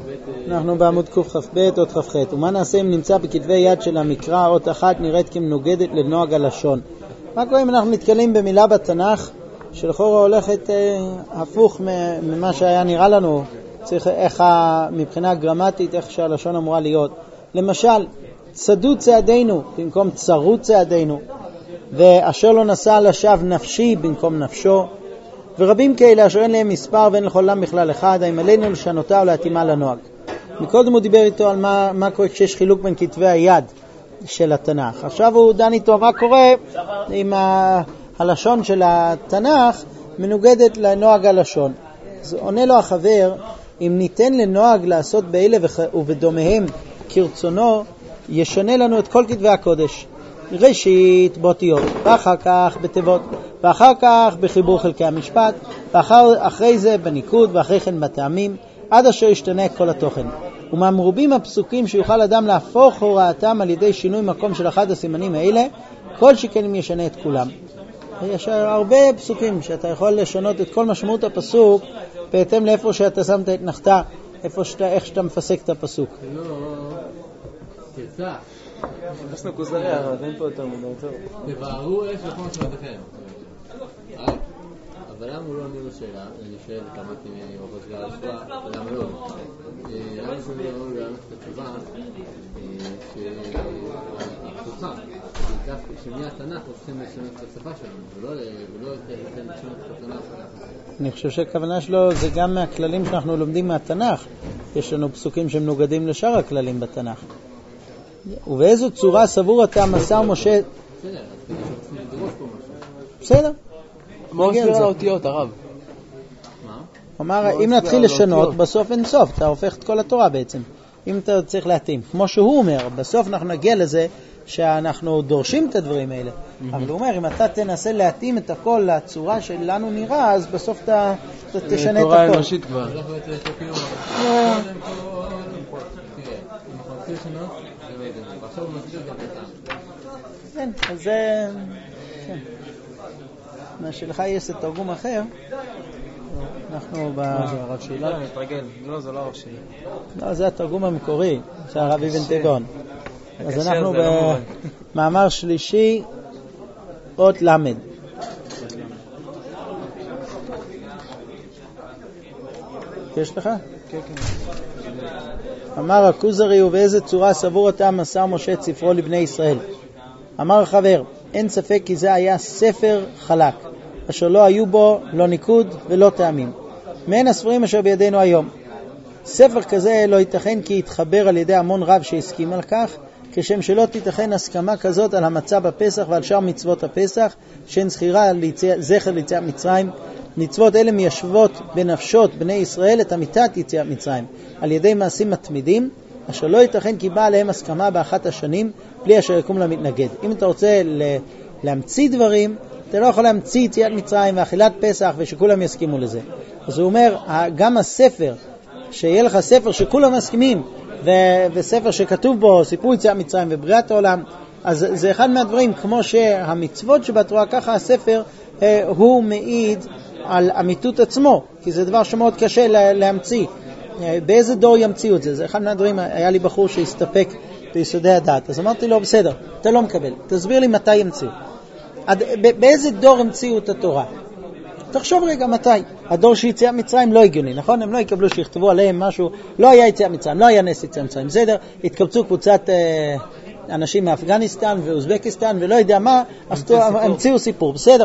אנחנו בעמוד קכ"ב אות כ"ח. ומה נעשה אם נמצא בכתבי יד של המקרא אות אחת נראית כמנוגדת לנוהג הלשון? מה קורה אם אנחנו מתקלים במילה בתנ"ך שלכאורה הולכת הפוך ממה שהיה נראה לנו, צריך איך מבחינה גרמטית איך שהלשון אמורה להיות. למשל, צדו צעדינו במקום צרו צעדינו, ואשר לא נסע לשווא נפשי במקום נפשו, ורבים כאלה אשר אין להם מספר ואין לכולם בכלל אחד, האם עלינו לשנותה או להתאימה לנוהג. מקודם הוא דיבר איתו על מה קורה כשיש חילוק בין כתבי היד של התנ"ך. עכשיו הוא דן איתו מה קורה אם הלשון של התנ"ך מנוגדת לנוהג הלשון. אז עונה לו החבר, אם ניתן לנוהג לעשות באלה ובדומיהם כרצונו, ישנה לנו את כל כתבי הקודש. ראשית באותיות, ואחר כך בתיבות, ואחר כך בחיבור חלקי המשפט, ואחרי זה בניקוד, ואחרי כן בטעמים, עד אשר ישתנה כל התוכן. וממרובים הפסוקים שיוכל אדם להפוך הוראתם על ידי שינוי מקום של אחד הסימנים האלה, כל שכן אם ישנה את כולם. יש הרבה פסוקים שאתה יכול לשנות את כל משמעות הפסוק בהתאם לאיפה שאתה שמת את נחתה, איך שאתה מפסק את הפסוק. לא, תרצה. עשינו כוזריה, אבל אין פה יותר מדי טוב. תבערו אש לכל משמעותיכם. אבל למה הוא לא עונה לו שאלה? אני שואל כמעט אם הוא חוזר להשוואה, למה לא? למה זה לא לענות את התשובה שהפתוחה, שמהתנ"ך רוצים לשנות את השפה שלנו, ולא לשנות את התנ"ך. אני חושב שהכוונה שלו זה גם מהכללים שאנחנו לומדים מהתנ"ך. יש לנו פסוקים שמנוגדים לשאר הכללים בתנ"ך. ובאיזו צורה סבור אתה מסע משה? בסדר. מה הוא סביר על האותיות, הרב? אמר, אם נתחיל לשנות, בסוף אין סוף, אתה הופך את כל התורה בעצם. אם אתה צריך להתאים. כמו שהוא אומר, בסוף אנחנו נגיע לזה שאנחנו דורשים את הדברים האלה. אבל הוא אומר, אם אתה תנסה להתאים את הכל לצורה שלנו נראה, אז בסוף אתה תשנה את הכל. תורה אנושית כבר. כן, אז זה... מה שלך יש תרגום אחר, אנחנו זה הרב שלי? לא, נתרגל. לא, זה לא הרב שלי. לא, זה התרגום המקורי של הרב אבן תיבון. אז אנחנו במאמר שלישי, אות למד. יש לך? כן, כן. אמר הכוזרי, ובאיזה צורה סבור אתה מסר משה את ספרו לבני ישראל? אמר החבר, אין ספק כי זה היה ספר חלק, אשר לא היו בו לא ניקוד ולא טעמים. מעין הספרים אשר בידינו היום. ספר כזה לא ייתכן כי יתחבר על ידי המון רב שהסכים על כך, כשם שלא תיתכן הסכמה כזאת על המצה בפסח ועל שאר מצוות הפסח, שהן זכר ליציאת מצרים. מצוות אלה מיישבות בנפשות בני ישראל את אמיתת יציאת מצרים, על ידי מעשים מתמידים, אשר לא ייתכן כי בא עליהם הסכמה באחת השנים, בלי אשר יקום למתנגד. אם אתה רוצה להמציא דברים, אתה לא יכול להמציא יציאת מצרים ואכילת פסח ושכולם יסכימו לזה. אז הוא אומר, גם הספר, שיהיה לך ספר שכולם מסכימים, וספר שכתוב בו סיפור יציאת מצרים ובריאת העולם, אז זה אחד מהדברים, כמו שהמצוות שבתורה, ככה הספר הוא מעיד על אמיתות עצמו, כי זה דבר שמאוד קשה להמציא. באיזה דור ימציאו את זה? זה אחד מהדברים, היה לי בחור שהסתפק ביסודי הדת, אז אמרתי לו, בסדר, אתה לא מקבל, תסביר לי מתי ימציאו. באיזה דור המציאו את התורה? תחשוב רגע מתי. הדור שיציאת מצרים לא הגיוני, נכון? הם לא יקבלו שיכתבו עליהם משהו, לא היה יציאת מצרים, לא היה נס יציאת מצרים, בסדר? התקבצו קבוצת אנשים מאפגניסטן ואוזבקיסטן ולא יודע מה, אז המציאו סיפור, בסדר?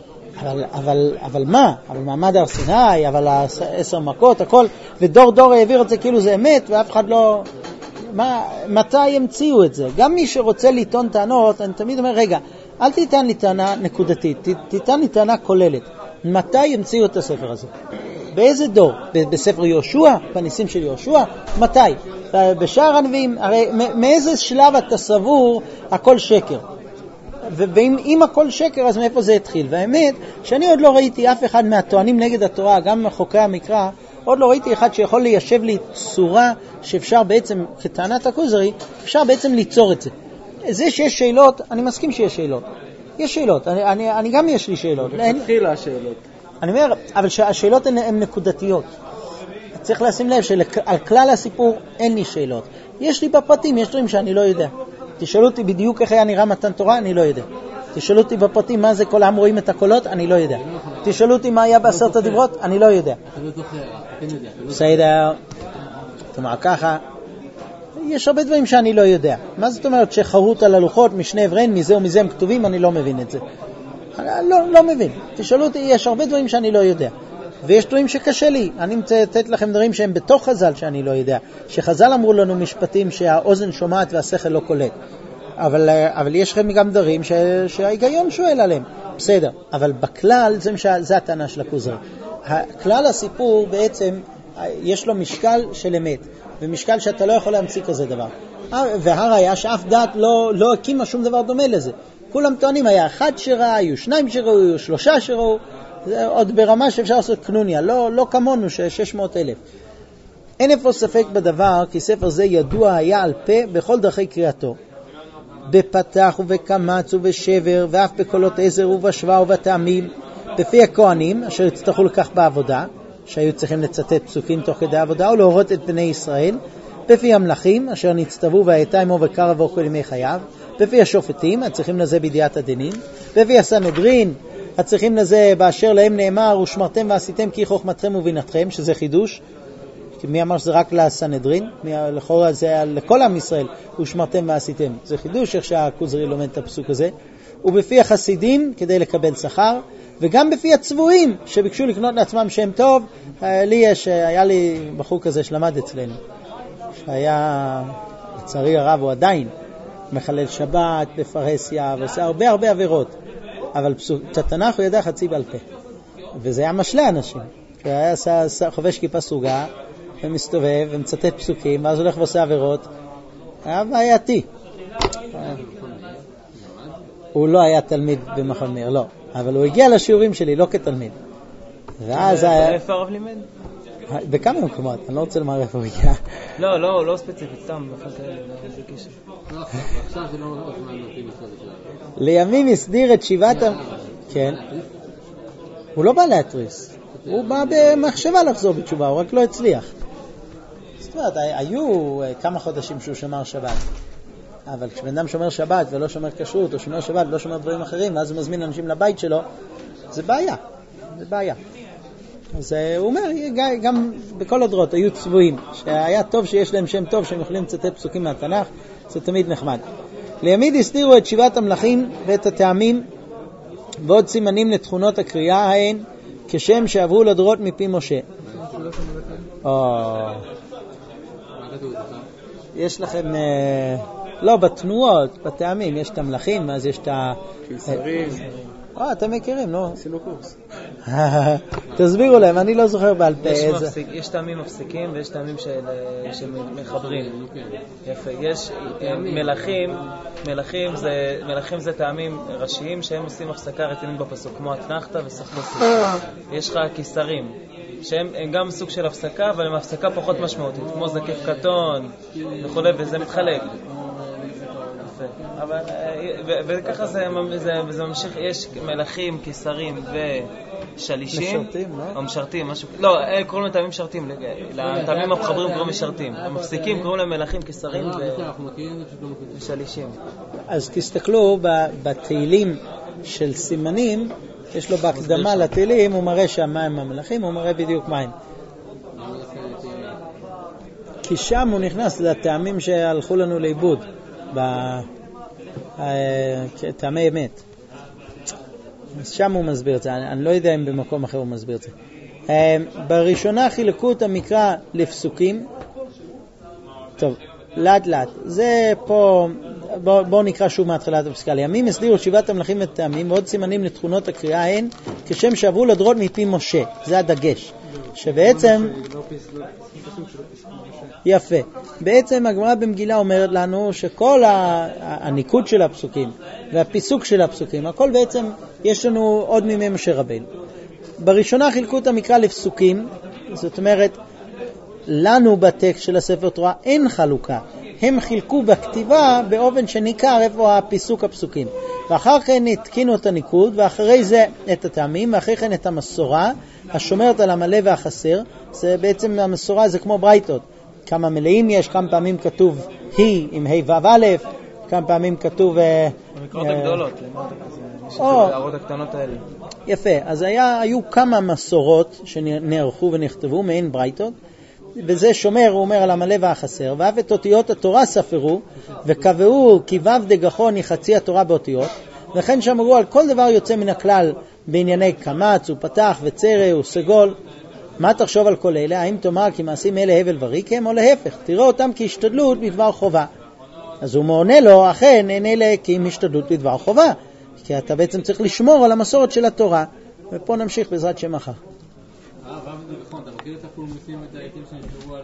אבל מה? אבל מעמד הר סיני, אבל 10 מכות, הכל, ודור דור העביר את זה כאילו זה אמת, ואף אחד לא... מתי המציאו את זה? גם מי שרוצה לטעון טענות, אני תמיד אומר, רגע, אל תיתן לי טענה נקודתית, תיתן לי טענה כוללת. מתי המציאו את הספר הזה? באיזה דור? בספר יהושע? בניסים של יהושע? מתי? בשאר הנביאים? הרי מאיזה שלב אתה סבור הכל שקר? ואם הכל שקר, אז מאיפה זה התחיל? והאמת, שאני עוד לא ראיתי אף אחד מהטוענים נגד התורה, גם חוקרי המקרא, עוד לא ראיתי אחד שיכול ליישב לי צורה שאפשר בעצם, כטענת הכוזרי, אפשר בעצם ליצור את זה. זה שיש שאלות, אני מסכים שיש שאלות. יש שאלות, אני גם יש לי שאלות. תתחילה השאלות. אני אומר, אבל השאלות הן נקודתיות. צריך לשים לב שעל כלל הסיפור אין לי שאלות. יש לי בפרטים, יש דברים שאני לא יודע. תשאלו אותי בדיוק איך היה נראה מתן תורה, אני לא יודע. תשאלו אותי בפרטים מה זה כל העם רואים את הקולות, אני לא יודע. תשאלו אותי מה היה בעשרת הדיברות, אני לא יודע. בסדר. זאת אומרת ככה, יש הרבה דברים שאני לא יודע. מה זאת אומרת שחרוט על הלוחות משני עבריין, מזה ומזה הם כתובים, אני לא מבין את זה. לא מבין. תשאלו אותי, יש הרבה דברים שאני לא יודע. ויש דברים שקשה לי. אני רוצה לתת לכם דברים שהם בתוך חז"ל שאני לא יודע. שחז"ל אמרו לנו משפטים שהאוזן שומעת והשכל לא קולט. אבל יש לכם גם דברים שההיגיון שואל עליהם. בסדר. אבל בכלל, זה הטענה של הכוזרי. הכלל הסיפור בעצם, יש לו משקל של אמת. ומשקל שאתה לא יכול להמציא כזה דבר. והראיה שאף דעת לא הקימה שום דבר דומה לזה. כולם טוענים, היה אחד שראה, היו שניים שראו, היו שלושה שראו, זה עוד ברמה שאפשר לעשות קנוניה, לא כמונו, 600,000. אין איפה ספק בדבר, כי ספר זה ידוע היה על פה בכל דרכי קריאתו. בפתח ובקמץ ובשבר, ואף בקולות עזר ובשווה ובטעמים, בפי הכהנים, אשר יצטרכו לכך בעבודה, שהיו צריכים לצטט פסוקים תוך כדי העבודה, או להורות את בני ישראל, בפי המלכים, אשר נצטוו והייתה עמו וקרא עבור כל ימי חייו, בפי השופטים, הצריכים לזה בידיעת הדינים, בפי הסנהדרין, הצריכים לזה באשר להם נאמר, ושמרתם ועשיתם כי חוכמתכם ובינתכם, שזה חידוש, כי מי אמר שזה רק לסנהדרין, לכאורה זה לכל עם ישראל, ושמרתם ועשיתם, זה חידוש איך שהכוזרי לומד את הפסוק הזה, ובפי החסידים כדי לקבל שכר, וגם בפי הצבועים שביקשו לקנות לעצמם שם טוב. היה לי בחור כזה שלמד אצלנו, שהיה לצערי הרב, הוא עדיין מחלל שבת בפרהסיה ועושה הרבה עבירות, אבל את התנ"ך הוא ידע חצי בעל פה, וזה היה משלה אנשים. הוא היה חובש כיפה סוגה ומסתובב ומצטט פסוקים, ואז הולך ועושה עבירות. היה בעייתי. הוא לא היה תלמיד במכון מאיר, לא, אבל הוא הגיע לשיעורים שלי לא כתלמיד. ואז איפה הרב לימד? בכמה מקומות, אני לא רוצה לומר איפה הוא הגיע. לא ספציפית, סתם עכשיו זה לא זמן נותנים את זה. לימים הסדיר את שבעת כן. הוא לא בא להתריס, הוא בא במחשבה לחזור בתשובה, הוא רק לא הצליח. זאת אומרת, היו כמה חודשים שהוא שמר שבת, אבל כשבן אדם שומר שבת ולא שומר כשרות, או שומר שבת ולא שומר דברים אחרים, ואז הוא מזמין אנשים לבית שלו, זה בעיה. אז הוא אומר, גם בכל הדורות היו צבועים, שהיה טוב שיש להם שם טוב, שהם יכולים לצטט פסוקים מהתנ"ך, זה תמיד נחמד. לימיד הסתירו את שבעת המלכים ואת הטעמים, ועוד סימנים לתכונות הקריאה ההן, כשם שעברו לדורות מפי משה. יש לכם, לא, בתנועות, בטעמים, יש את המלכים, אז יש את קיסרים. אתם מכירים, לא? עשינו קורס. תסבירו להם, אני לא זוכר בעל פה. יש טעמים מפסיקים ויש טעמים שמחברים. יפה. יש מלכים זה טעמים ראשיים שהם עושים הפסקה רצינית בפסוק, כמו אתנחתא וסחלוסית. יש לך קיסרים, שהם גם סוג של הפסקה, אבל הם הפסקה פחות משמעותית, כמו זקף קטון וכו', וזה מתחלק. אבל וככה זה ממשיך. יש מלכים, קיסרים ושלישים או משרתים, משהו, לא, קוראים להם טעמים משרתים, לטעמים המחברים קוראים משרתים, המפסיקים קוראים להם מלכים, קיסרים ושלישים. אז תסתכלו בתהילים של סימנים, יש לו בהקדמה לתהילים, הוא מראה שהמה הם המלכים, הוא מראה בדיוק מה הם, כי שם הוא נכנס לטעמים שהלכו לנו לאיבוד, טעמי אמת. שם הוא מסביר את זה, אני לא יודע אם במקום אחר הוא מסביר את זה. בראשונה חילקו את המקרא לפסוקים. טוב, לאט זה פה, בואו נקרא שוב מהתחלת הפסקה. לימים הסדירו שבעת המלכים וטעמים ועוד סימנים לתכונות הקריאה הן, כשם שעברו לדורות מפי משה. זה הדגש, שבעצם יפה. בעצם הגמרא במגילה אומרת לנו שכל הניקוד של הפסוקים והפיסוק של הפסוקים, הכל בעצם יש לנו עוד מימי משה רבנו. בראשונה חילקו את המקרא לפסוקים, זאת אומרת לנו בטקסט של הספר תורה אין חלוקה. הם חילקו בכתיבה באופן שניכר איפה הפסוקים. ואחר כן התקינו את הניקוד, ואחרי זה את הטעמים, ואחרי כן את המסורה, השומרת על המלא והחסר. זה בעצם המסורה זה כמו ברייתות. כמה מלאים יש, כמה פעמים כתוב היא עם ה' ו' א', כמה פעמים כתוב... במקרות הגדולות, הערות הקטנות האלה. יפה, אז היו כמה מסורות שנערכו ונכתבו, מעין ברייתות, וזה שומר, הוא אומר, על המלא והחסר, ואף את אותיות התורה ספרו, וקבעו כי ו' דגחון היא חצי התורה באותיות, וכן שמרו על כל דבר יוצא מן הכלל בענייני קמץ ופתח וצרע וסגול. מה תחשוב על כל אלה? האם תאמר כי מעשים אלה הבל וריקם, או להפך, תראה אותם כהשתדלות בדבר חובה. אז הוא מעונה לו, אכן אין אלה כי השתדלות בדבר חובה, כי אתה בעצם צריך לשמור על המסורת של התורה. ופה נמשיך בעזרת שם מחר. אתה מכיר את הפולמוסים ואת העיתים שנשארו על